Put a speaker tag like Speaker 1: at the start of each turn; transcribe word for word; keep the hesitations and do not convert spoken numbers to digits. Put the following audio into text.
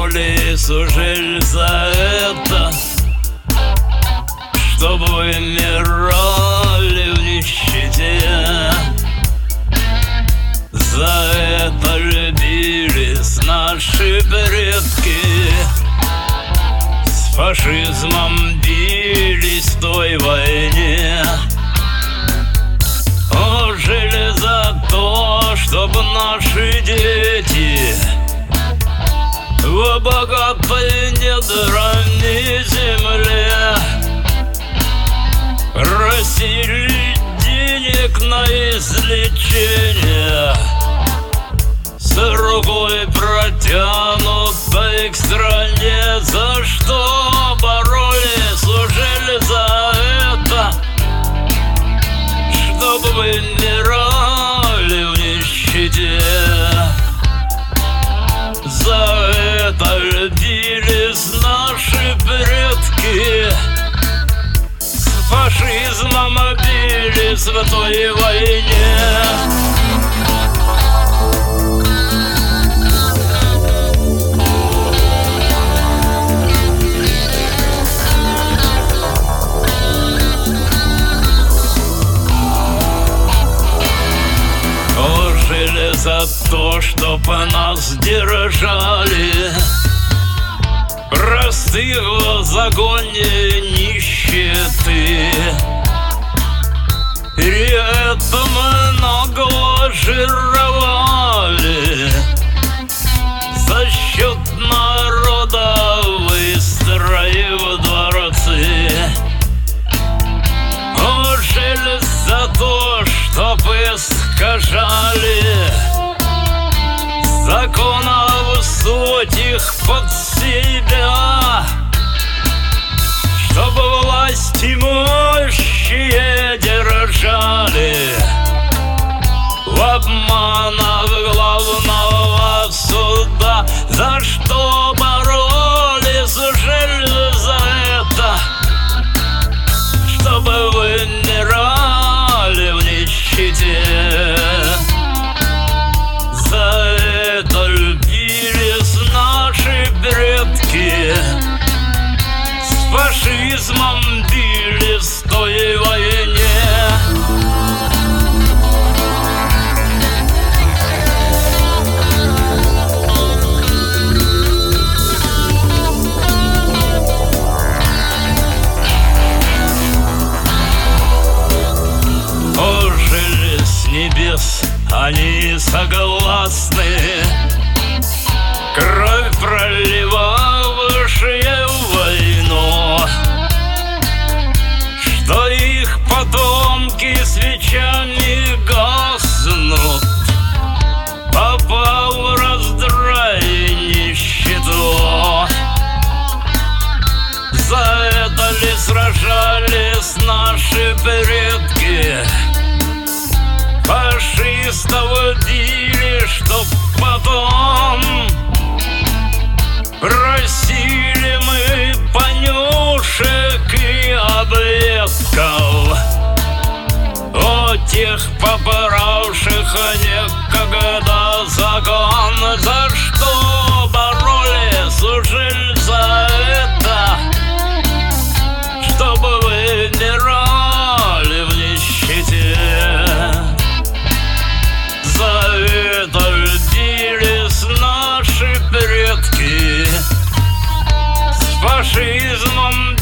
Speaker 1: боролись уже за это, чтобы вы умирали в нищете. За это любились наши предки, с фашизмом бились в той войне. О, жили за то, чтобы наши дети в богатой недравней земле просили денег на излечение, с рукой протянутой к стране. За что боролись, служили за это, чтобы вы умирали в нищете. За это любились наши предки, с фашизмом бились в той войне. Жили за то, чтоб нас держали простых в загоне нищеты. При этом много жировали, за счет народа выстроив дворцы. Жили за то, чтоб искажали законов суть их под себя, чтобы власть имущие держали в обманах главного суда. За что боролись, жили за это, чтобы вы умирали в нищете. За это любились наши предки, с фашизмом бились в той войне. Они согласны, кровь проливавшие в войну, что их потомки свечами гаснут, попав в раздрай и нищету. За это ли сражались наши предки? Фашистов били, чтоб потом просили мы понюшек и объедков. О тех поправших некогда закон, за что боролись, служили за это, чтобы вы умирали в нищете. За это бились наши предки, с фашизмом